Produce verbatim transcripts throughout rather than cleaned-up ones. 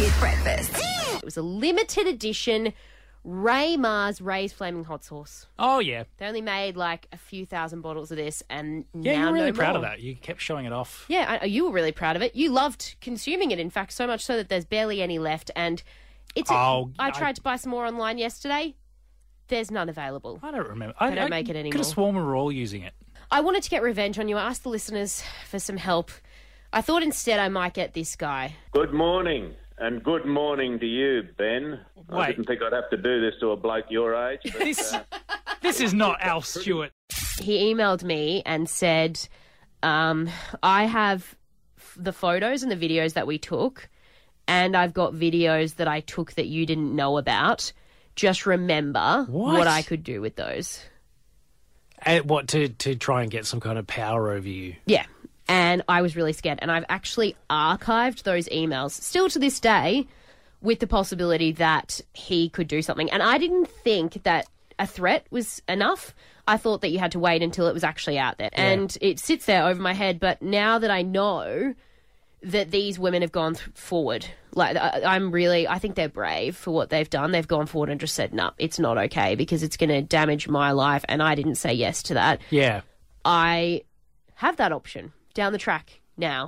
Hit Breakfast. It was a limited edition Ray Mars Ray's Flaming Hot Sauce. Oh, yeah. They only made like a few thousand bottles of this, and Yeah, now you were really no proud more. of that. You kept showing it off. Yeah, I, you were really proud of it. You loved consuming it, in fact, so much so that there's barely any left. And it's. A, Oh, I I- tried to buy some more online yesterday. There's none available. I don't remember. I don't I make it could anymore. have sworn we were all using it. I wanted to get revenge on you. I asked the listeners for some help. I thought instead I might get this guy. Good morning, and good morning to you, Ben. I Wait. didn't think I'd have to do this to a bloke your age. But, This, uh, this is not Al Stewart. He emailed me and said, um, I have f- the photos and the videos that we took, and I've got videos that I took that you didn't know about. Just remember What? what I could do with those. Uh, what, to, to try and get some kind of power over you? Yeah. And I was really scared. And I've actually archived those emails, still to this day, with the possibility that he could do something. And I didn't think that a threat was enough. I thought that you had to wait until it was actually out there. And it sits there over my head. But now that I know that these women have gone th- forward, like I, I'm really, I think they're brave for what they've done. They've gone forward and just said, no, it's not okay because it's going to damage my life. And I didn't say yes to that. Yeah. I have that option down the track now.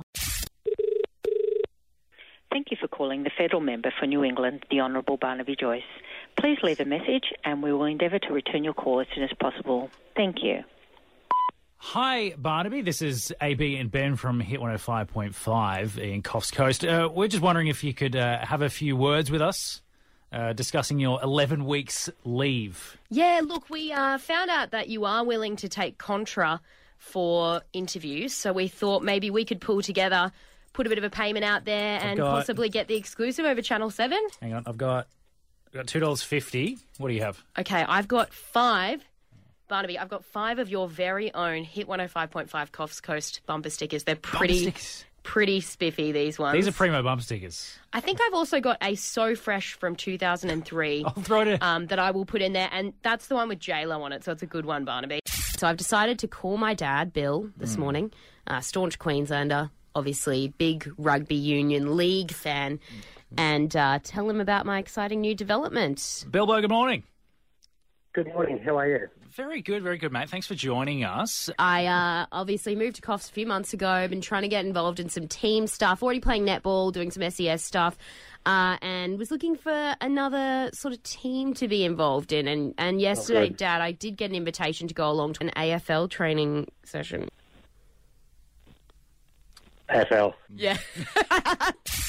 Thank you for calling the federal member for New England, the Honourable Barnaby Joyce. Please leave a message and we will endeavour to return your call as soon as possible. Thank you. Hi, Barnaby. This is A B and Ben from Hit one oh five point five in Coffs Coast. Uh, we're just wondering if you could uh, have a few words with us uh, discussing your eleven weeks leave. Yeah, look, we uh, found out that you are willing to take Contra for interviews, so we thought maybe we could pull together, put a bit of a payment out there and got- possibly get the exclusive over Channel seven. Hang on. I've got, I've got two dollars fifty. What do you have? Okay, I've got five. Barnaby, I've got five of your very own Hit one oh five point five Coffs Coast bumper stickers. They're pretty, stickers. pretty spiffy, these ones. These are primo bumper stickers. I think I've also got a So Fresh from two thousand three. I'll throw it in. Um, that I will put in there, and that's the one with J-Lo on it, so it's a good one, Barnaby. So I've decided to call my dad, Bill, this morning, uh, staunch Queenslander, obviously big rugby union league fan, and uh, tell him about my exciting new development. Bilbo, good morning. Good morning. How are you? Very good, very good, mate. Thanks for joining us. I uh, obviously moved to Coffs a few months ago. I've been trying to get involved in some team stuff, already playing netball, doing some S E S stuff, uh, and was looking for another sort of team to be involved in. And, and yesterday, good. Dad, I did get an invitation to go along to an A F L training session. A F L. Yeah.